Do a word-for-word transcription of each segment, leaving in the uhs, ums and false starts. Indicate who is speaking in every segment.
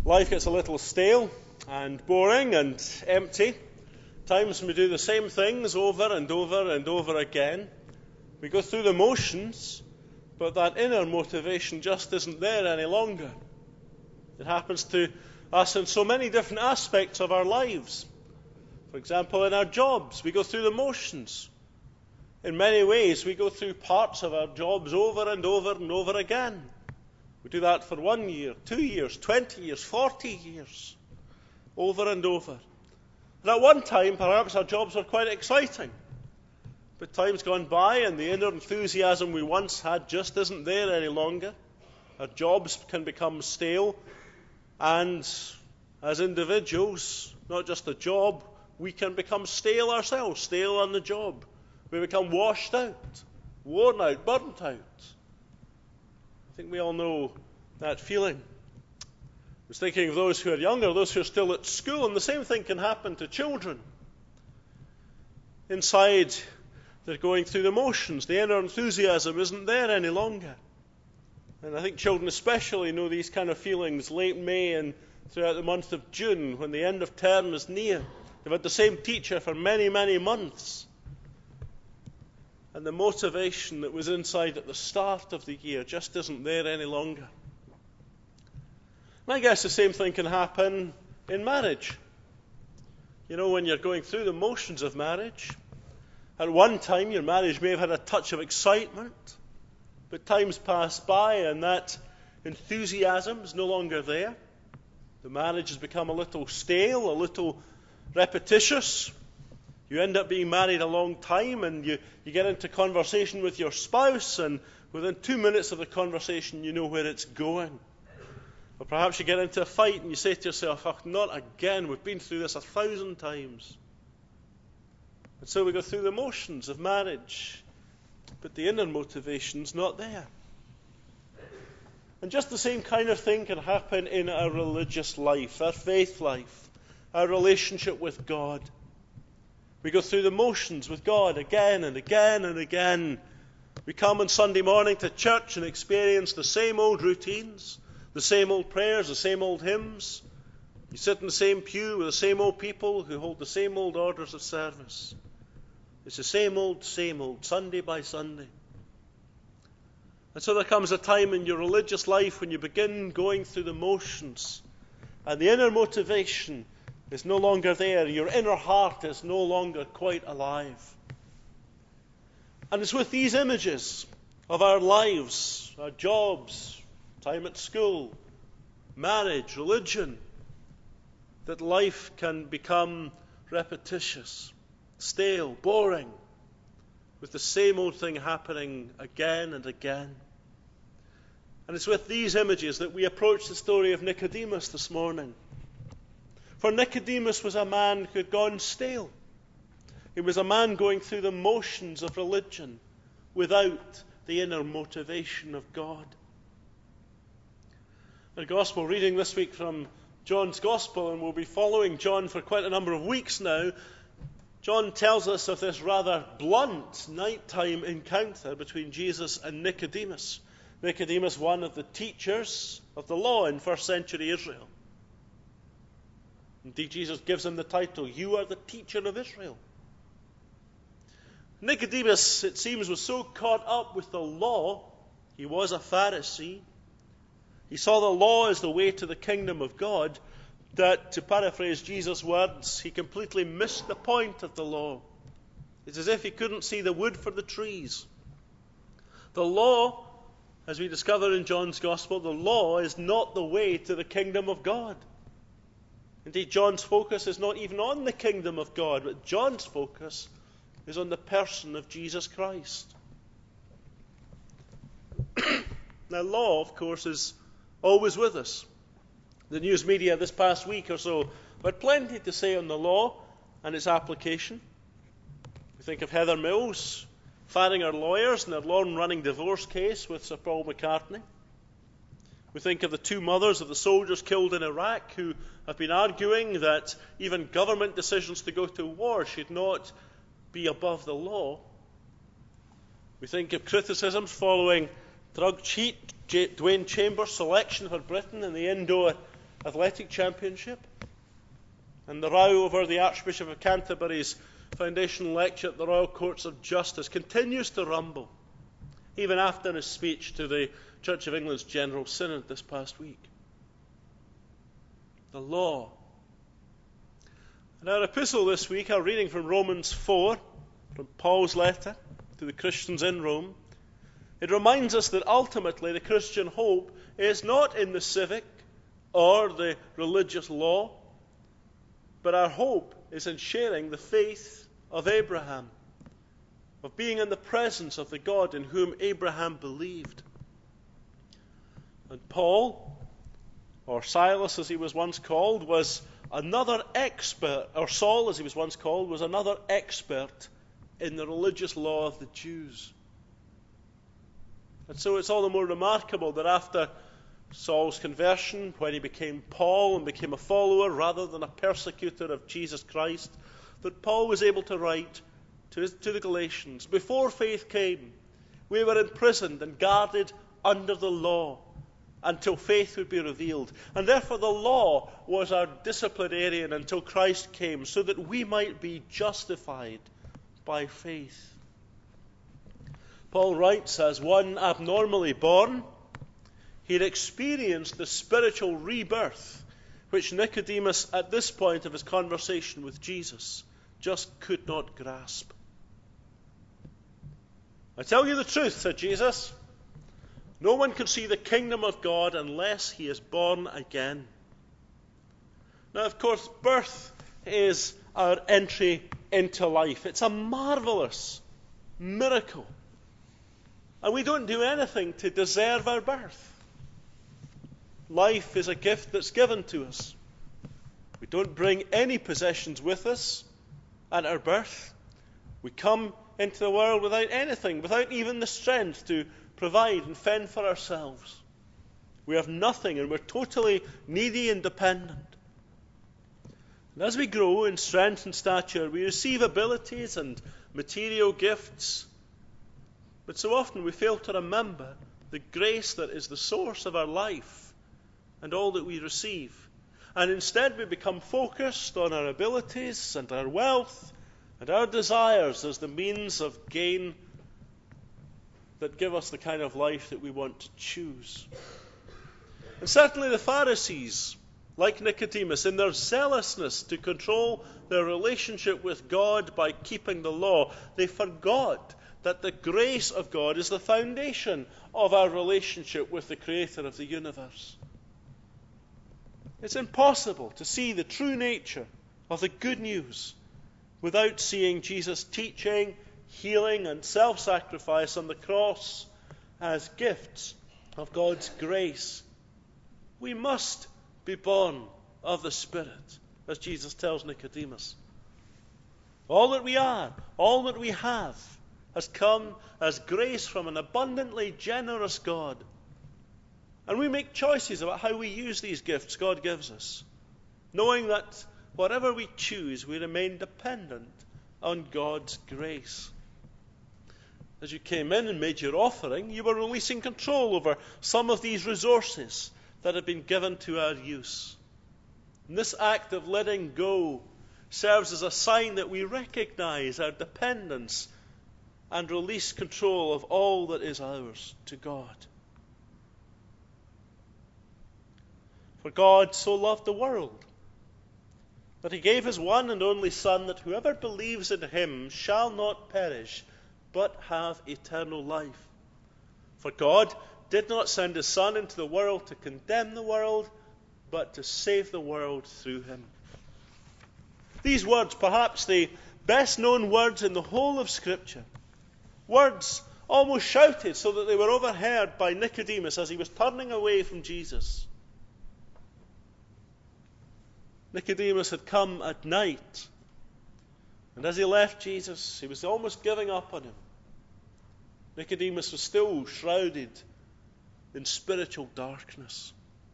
Speaker 1: life gets a little stale and boring and empty. Times when we do the same things over and over and over again. We go through the motions, but that inner motivation just isn't there any longer. It happens to us in so many different aspects of our lives. For example, in our jobs, we go through the motions. In many ways, we go through parts of our jobs over and over and over again. We do that for one year, two years, twenty years, forty years, over and over. And at one time, perhaps our jobs were quite exciting. But time's gone by and the inner enthusiasm we once had just isn't there any longer. Our jobs can become stale. And as individuals, not just a job, we can become stale ourselves, stale on the job. We become washed out, worn out, burnt out. I think we all know that feeling. I was thinking of those who are younger, those who are still at school, and the same thing can happen to children. Inside, they're going through the motions. The inner enthusiasm isn't there any longer. And I think children especially know these kind of feelings late May and throughout the month of June, when the end of term is near. They've had the same teacher for many, many months. And the motivation that was inside at the start of the year just isn't there any longer. And I guess the same thing can happen in marriage. You know, when you're going through the motions of marriage, at one time your marriage may have had a touch of excitement, but time's passed by and that enthusiasm is no longer there. The marriage has become a little stale, a little repetitious. You end up being married a long time and you, you get into conversation with your spouse, and within two minutes of the conversation you know where it's going. Or perhaps you get into a fight and you say to yourself, oh, not again, we've been through this a thousand times. And so we go through the motions of marriage, but the inner motivation's not there. And just the same kind of thing can happen in our religious life, our faith life, our relationship with God. We go through the motions with God again and again and again. We come on Sunday morning to church and experience the same old routines, the same old prayers, the same old hymns. You sit in the same pew with the same old people who hold the same old orders of service. It's the same old, same old, Sunday by Sunday. And so there comes a time in your religious life when you begin going through the motions, and the inner motivation is no longer there. Your inner heart is no longer quite alive. And it's with these images of our lives, our jobs, time at school, marriage, religion, that life can become repetitious, stale, boring, with the same old thing happening again and again. And it's with these images that we approach the story of Nicodemus this morning. For Nicodemus was a man who had gone stale. He was a man going through the motions of religion without the inner motivation of God. Our gospel reading this week from John's Gospel, and we'll be following John for quite a number of weeks now. John tells us of this rather blunt nighttime encounter between Jesus and Nicodemus. Nicodemus, one of the teachers of the law in first century Israel. Indeed, Jesus gives him the title, "You are the teacher of Israel." Nicodemus, it seems, was so caught up with the law, he was a Pharisee. He saw the law as the way to the kingdom of God, that, to paraphrase Jesus' words, he completely missed the point of the law. It's as if he couldn't see the wood for the trees. The law, as we discover in John's Gospel, the law is not the way to the kingdom of God. Indeed, John's focus is not even on the kingdom of God, but John's focus is on the person of Jesus Christ. Now, law, of course, is always with us. The news media this past week or so had plenty to say on the law and its application. We think of Heather Mills firing her lawyers in their long-running divorce case with Sir Paul McCartney. We think of the two mothers of the soldiers killed in Iraq who have been arguing that even government decisions to go to war should not be above the law. We think of criticisms following drug cheat Dwayne Chambers' selection for Britain in the indoor athletic championship, and the row over the Archbishop of Canterbury's foundation lecture at the Royal Courts of Justice continues to rumble, even after his speech to the Church of England's General Synod this past week. The law. In our epistle this week, our reading from Romans four, from Paul's letter to the Christians in Rome, it reminds us that ultimately the Christian hope is not in the civic or the religious law, but our hope is in sharing the faith of Abraham, of being in the presence of the God in whom Abraham believed. And Paul, or Silas as he was once called, was another expert, or Saul as he was once called, was another expert in the religious law of the Jews. And so it's all the more remarkable that after Saul's conversion, when he became Paul and became a follower rather than a persecutor of Jesus Christ, that Paul was able to write to, his, to the Galatians, before faith came, we were imprisoned and guarded under the law until faith would be revealed. And therefore the law was our disciplinarian until Christ came, so that we might be justified by faith. Paul writes, as one abnormally born, he had experienced the spiritual rebirth which Nicodemus, at this point of his conversation with Jesus, just could not grasp. I tell you the truth, said Jesus, no one can see the kingdom of God unless he is born again. Now, of course, birth is our entry into life. It's a marvelous miracle. And we don't do anything to deserve our birth. Life is a gift that's given to us. We don't bring any possessions with us at our birth. We come into the world without anything, without even the strength to provide and fend for ourselves. We have nothing, and we're totally needy and dependent. And as we grow in strength and stature, we receive abilities and material gifts. But so often we fail to remember the grace that is the source of our life and all that we receive. And instead we become focused on our abilities and our wealth and our desires as the means of gain that give us the kind of life that we want to choose. And certainly the Pharisees, like Nicodemus, in their zealousness to control their relationship with God by keeping the law, they forgot that the grace of God is the foundation of our relationship with the Creator of the universe. It's impossible to see the true nature of the good news without seeing Jesus' teaching, healing, and self-sacrifice on the cross as gifts of God's grace. We must be born of the Spirit, as Jesus tells Nicodemus. All that we are, all that we have, has come as grace from an abundantly generous God. And we make choices about how we use these gifts God gives us, knowing that whatever we choose, we remain dependent on God's grace. As you came in and made your offering, you were releasing control over some of these resources that have been given to our use. And this act of letting go serves as a sign that we recognize our dependence and release control of all that is ours to God. For God so loved the world that he gave his one and only Son, that whoever believes in him shall not perish, but have eternal life. For God did not send his Son into the world to condemn the world, but to save the world through him. These words, perhaps the best known words in the whole of Scripture, words almost shouted so that they were overheard by Nicodemus as he was turning away from Jesus. Nicodemus had come at night, and as he left Jesus, he was almost giving up on him. Nicodemus was still shrouded in spiritual darkness.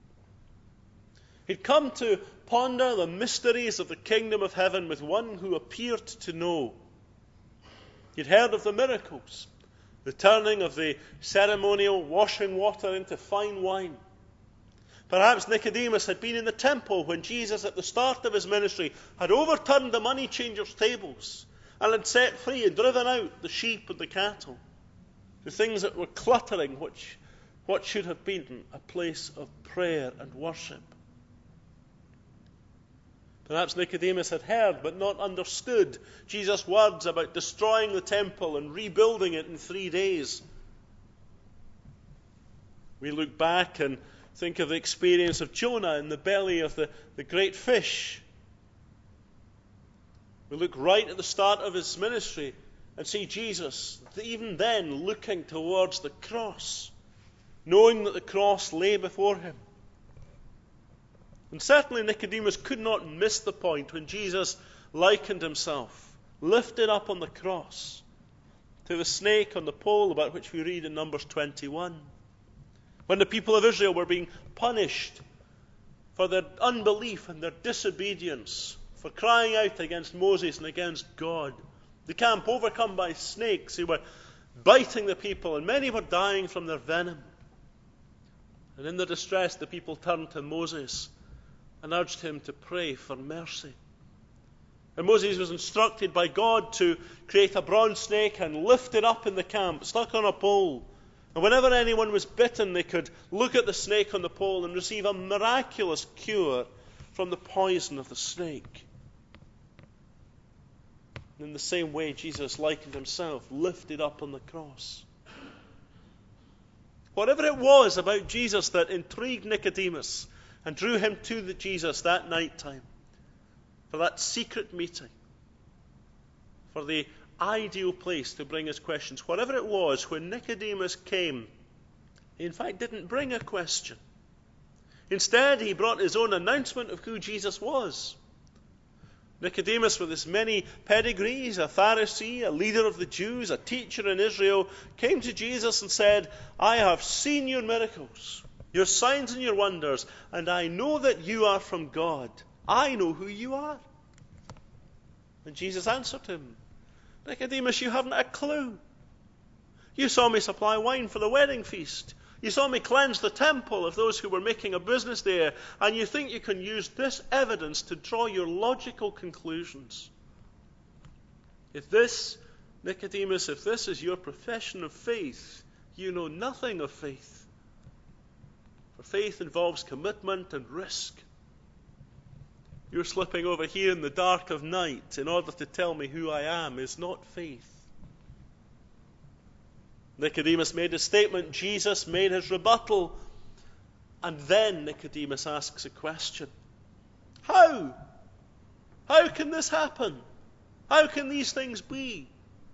Speaker 1: He'd come to ponder the mysteries of the kingdom of heaven with one who appeared to know. He'd heard of the miracles, the turning of the ceremonial washing water into fine wine. Perhaps Nicodemus had been in the temple when Jesus, at the start of his ministry, had overturned the money changers' tables and had set free and driven out the sheep and the cattle, the things that were cluttering which, what should have been a place of prayer and worship. Perhaps Nicodemus had heard but not understood Jesus' words about destroying the temple and rebuilding it in three days. We look back and think of the experience of Jonah in the belly of the, the great fish. We look right at the start of his ministry and see Jesus, even then, looking towards the cross, knowing that the cross lay before him. And certainly Nicodemus could not miss the point when Jesus likened himself, lifted up on the cross, to the snake on the pole about which we read in Numbers twenty-one. When the people of Israel were being punished for their unbelief and their disobedience, for crying out against Moses and against God. The camp overcome by snakes who were biting the people, and many were dying from their venom. And in their distress, the people turned to Moses and urged him to pray for mercy. And Moses was instructed by God to create a bronze snake and lift it up in the camp, stuck on a pole. And whenever anyone was bitten, they could look at the snake on the pole and receive a miraculous cure from the poison of the snake. And in the same way, Jesus likened himself, lifted up on the cross. Whatever it was about Jesus that intrigued Nicodemus and drew him to the Jesus that night time, for that secret meeting, for the ideal place to bring his questions. Whatever it was, when Nicodemus came, he in fact didn't bring a question. Instead, he brought his own announcement of who Jesus was. Nicodemus, with his many pedigrees, a Pharisee, a leader of the Jews, a teacher in Israel, came to Jesus and said, "I have seen your miracles, your signs and your wonders, and I know that you are from God. I know who you are." And Jesus answered him, "Nicodemus, you haven't a clue. You saw me supply wine for the wedding feast. You saw me cleanse the temple of those who were making a business there, and you think you can use this evidence to draw your logical conclusions. If this, Nicodemus, if this is your profession of faith, you know nothing of faith. For faith involves commitment and risk. Your slipping over here in the dark of night in order to tell me who I am is not faith." Nicodemus made his statement, Jesus made his rebuttal, and then Nicodemus asks a question. How? How can this happen? How can these things be?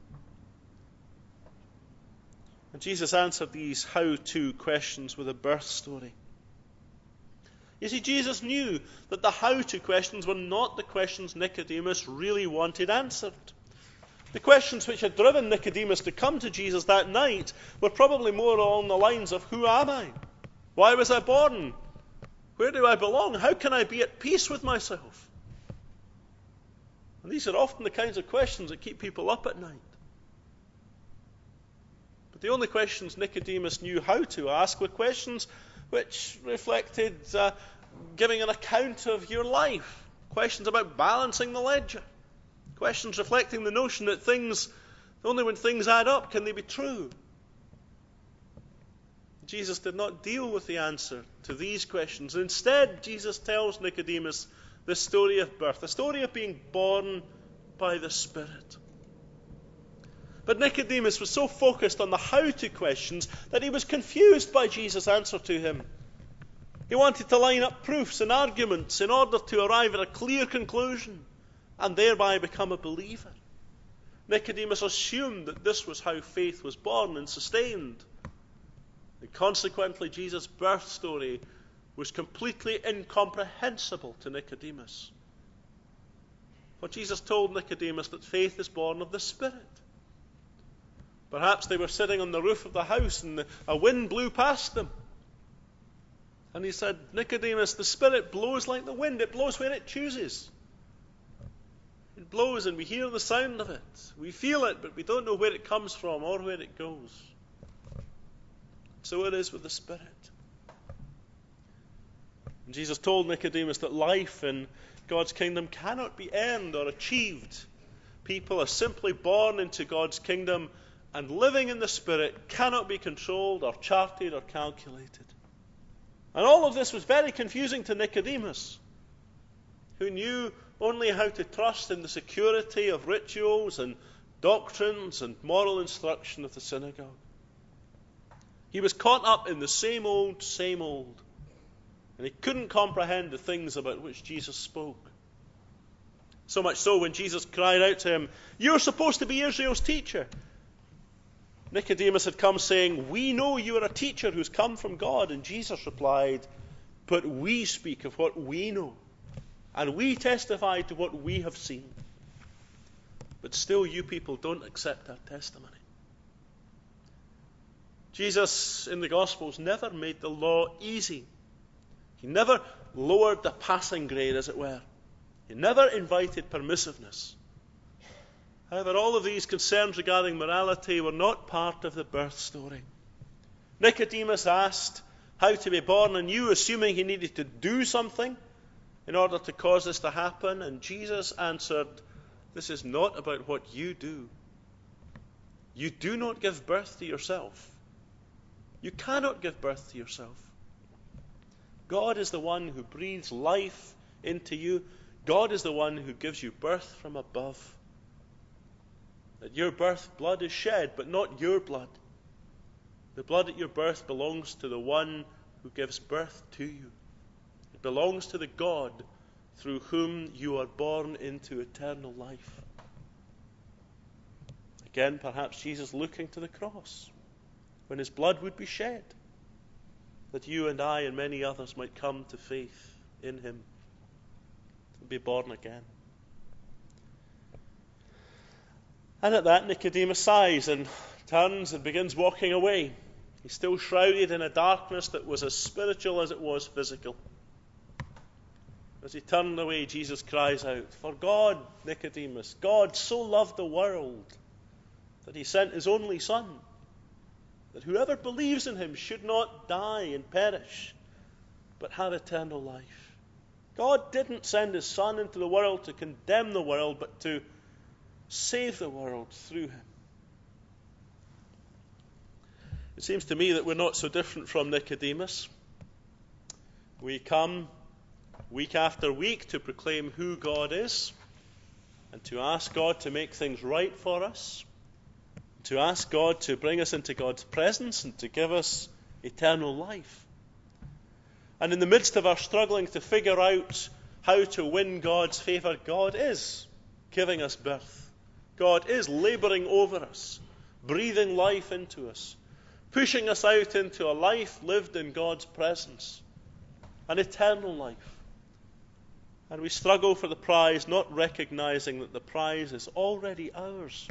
Speaker 1: And Jesus answered these how-to questions with a birth story. You see, Jesus knew that the how-to questions were not the questions Nicodemus really wanted answered. The questions which had driven Nicodemus to come to Jesus that night were probably more along the lines of, who am I? Why was I born? Where do I belong? How can I be at peace with myself? And these are often the kinds of questions that keep people up at night. But the only questions Nicodemus knew how to ask were questions which reflected uh, giving an account of your life. Questions about balancing the ledger. Questions reflecting the notion that things, only when things add up can they be true. Jesus did not deal with the answer to these questions. Instead, Jesus tells Nicodemus the story of birth, the story of being born by the Spirit. But Nicodemus was so focused on the how-to questions that he was confused by Jesus' answer to him. He wanted to line up proofs and arguments in order to arrive at a clear conclusion and thereby become a believer. Nicodemus assumed that this was how faith was born and sustained. And consequently, Jesus' birth story was completely incomprehensible to Nicodemus. For Jesus told Nicodemus that faith is born of the Spirit. Perhaps they were sitting on the roof of the house and a wind blew past them. And he said, "Nicodemus, the Spirit blows like the wind. It blows where it chooses. It blows and we hear the sound of it. We feel it, but we don't know where it comes from or where it goes." So it is with the Spirit. And Jesus told Nicodemus that life in God's kingdom cannot be earned or achieved. People are simply born into God's kingdom, and living in the Spirit cannot be controlled or charted or calculated. And all of this was very confusing to Nicodemus, who knew only how to trust in the security of rituals and doctrines and moral instruction of the synagogue. He was caught up in the same old, same old, and he couldn't comprehend the things about which Jesus spoke. So much so, when Jesus cried out to him, "You're supposed to be Israel's teacher," Nicodemus had come saying, "We know you are a teacher who's come from God." And Jesus replied, "But we speak of what we know, and we testify to what we have seen. But still you people don't accept our testimony." Jesus in the Gospels never made the law easy. He never lowered the passing grade, as it were. He never invited permissiveness. However, all of these concerns regarding morality were not part of the birth story. Nicodemus asked how to be born anew, assuming he needed to do something in order to cause this to happen, and Jesus answered, "This is not about what you do. You do not give birth to yourself. You cannot give birth to yourself. God is the one who breathes life into you. God is the one who gives you birth from above. At your birth, blood is shed, but not your blood. The blood at your birth belongs to the one who gives birth to you. It belongs to the God through whom you are born into eternal life." Again, perhaps Jesus looking to the cross, when his blood would be shed, that you and I and many others might come to faith in him and be born again. And at that, Nicodemus sighs and turns and begins walking away. He's still shrouded in a darkness that was as spiritual as it was physical. As he turned away, Jesus cries out, "For God, Nicodemus, God so loved the world that he sent his only Son, that whoever believes in him should not die and perish, but have eternal life." God didn't send his Son into the world to condemn the world, but to save the world through him. It seems to me that we're not so different from Nicodemus. We come week after week to proclaim who God is, and to ask God to make things right for us, to ask God to bring us into God's presence and to give us eternal life. And in the midst of our struggling to figure out how to win God's favour, God is giving us birth. God is labouring over us, breathing life into us, pushing us out into a life lived in God's presence, an eternal life. And we struggle for the prize, not recognizing that the prize is already ours.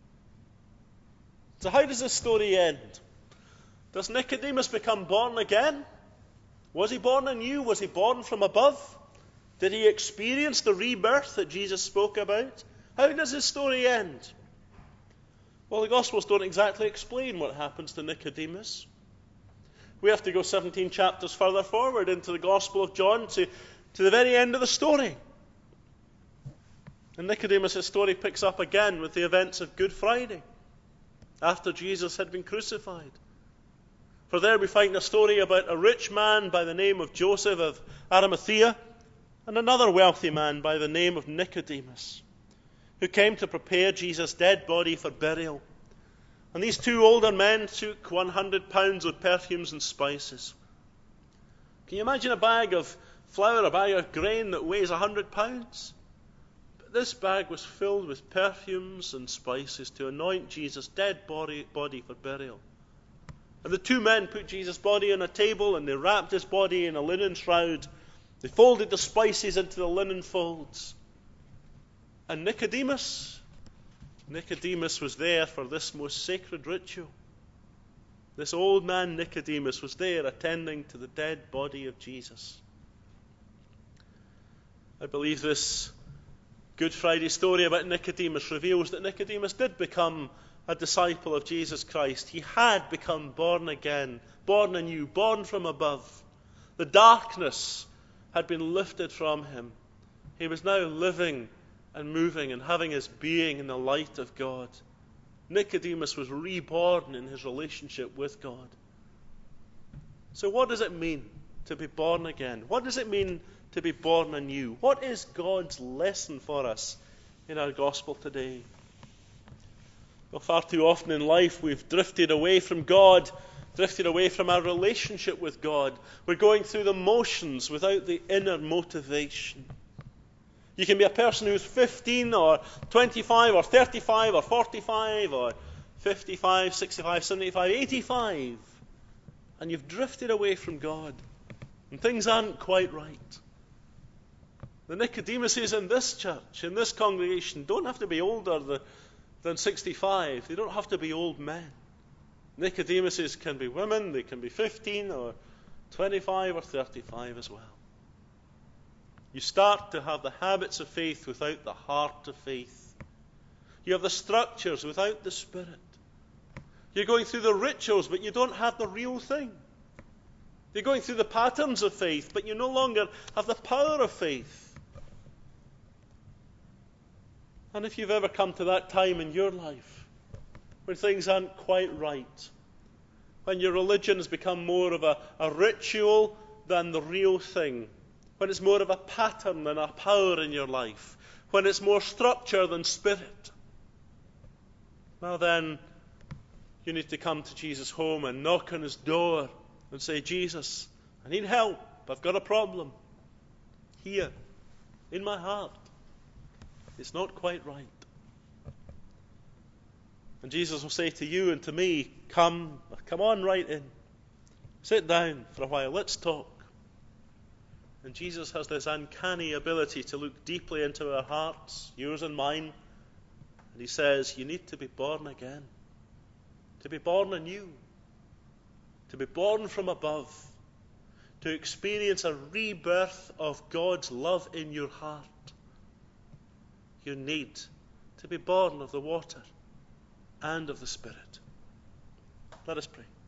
Speaker 1: So how does this story end? Does Nicodemus become born again? Was he born anew? Was he born from above? Did he experience the rebirth that Jesus spoke about? How does his story end? Well, the Gospels don't exactly explain what happens to Nicodemus. We have to go seventeen chapters further forward into the Gospel of John to, to the very end of the story. And Nicodemus' story picks up again with the events of Good Friday, after Jesus had been crucified. For there we find a story about a rich man by the name of Joseph of Arimathea and another wealthy man by the name of Nicodemus, who came to prepare Jesus' dead body for burial. And these two older men took one hundred pounds of perfumes and spices. Can you imagine a bag of flour, a bag of grain that weighs one hundred pounds? But this bag was filled with perfumes and spices to anoint Jesus' dead body, body for burial. And the two men put Jesus' body on a table, and they wrapped his body in a linen shroud. They folded the spices into the linen folds. And Nicodemus, Nicodemus was there for this most sacred ritual. This old man Nicodemus was there attending to the dead body of Jesus. I believe this Good Friday story about Nicodemus reveals that Nicodemus did become a disciple of Jesus Christ. He had become born again, born anew, born from above. The darkness had been lifted from him. He was now living and moving and having his being in the light of God. Nicodemus was reborn in his relationship with God. So what does it mean to be born again? What does it mean to be born anew? What is God's lesson for us in our gospel today? Well, far too often in life we've drifted away from God, drifted away from our relationship with God. We're going through the motions without the inner motivation. You can be a person who's fifteen or twenty-five or thirty-five or forty-five or fifty-five, sixty-five, seventy-five, eighty-five, and you've drifted away from God, and things aren't quite right. The Nicodemuses in this church, in this congregation, don't have to be older than sixty-five. They don't have to be old men. Nicodemuses can be women, they can be fifteen or twenty-five or thirty-five as well. You start to have the habits of faith without the heart of faith. You have the structures without the Spirit. You're going through the rituals, but you don't have the real thing. You're going through the patterns of faith, but you no longer have the power of faith. And if you've ever come to that time in your life when things aren't quite right, when your religion has become more of a, a ritual than the real thing, when it's more of a pattern than a power in your life, when it's more structure than spirit, well then, you need to come to Jesus' home and knock on his door and say, Jesus, I need help. I've got a problem here in my heart. It's not quite right. And Jesus will say to you and to me, come, come on right in. Sit down for a while. Let's talk. And Jesus has this uncanny ability to look deeply into our hearts, yours and mine. And he says, you need to be born again. To be born anew. To be born from above. To experience a rebirth of God's love in your heart. You need to be born of the water and of the Spirit. Let us pray.